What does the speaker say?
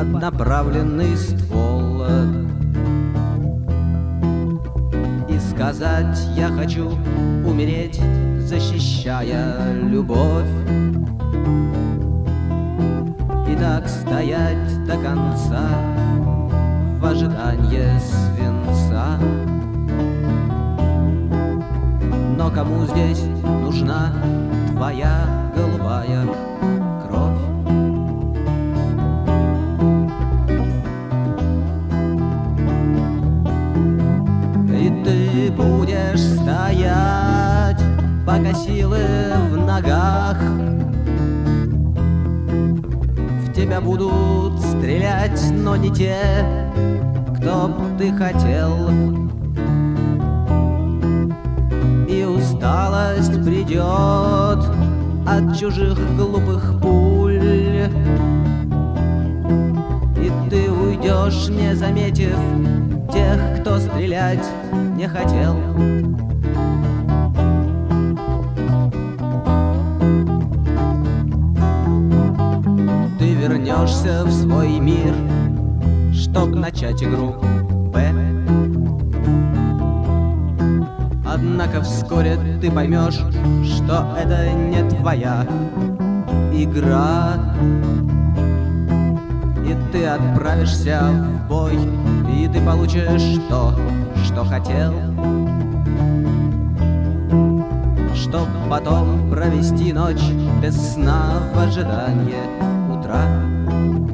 под направленный ствол и сказать: я хочу умереть, защищая любовь, и так стоять до конца в ожидании свинца. Но кому здесь нужна твоя голубая кровь? И ты будешь стоять, пока силы в ногах, в тебя будут стрелять, но не те, кто б ты хотел. И усталость придет от чужих глупых пуль, и ты уйдешь, не заметив тех, кто стрелять не хотел. Ты вернешься в свой мир, чтоб начать игру Б. Однако вскоре ты поймешь, что это не твоя игра, и ты отправишься в бой, и ты получишь то, что хотел, чтоб потом провести ночь без сна в ожидании утра.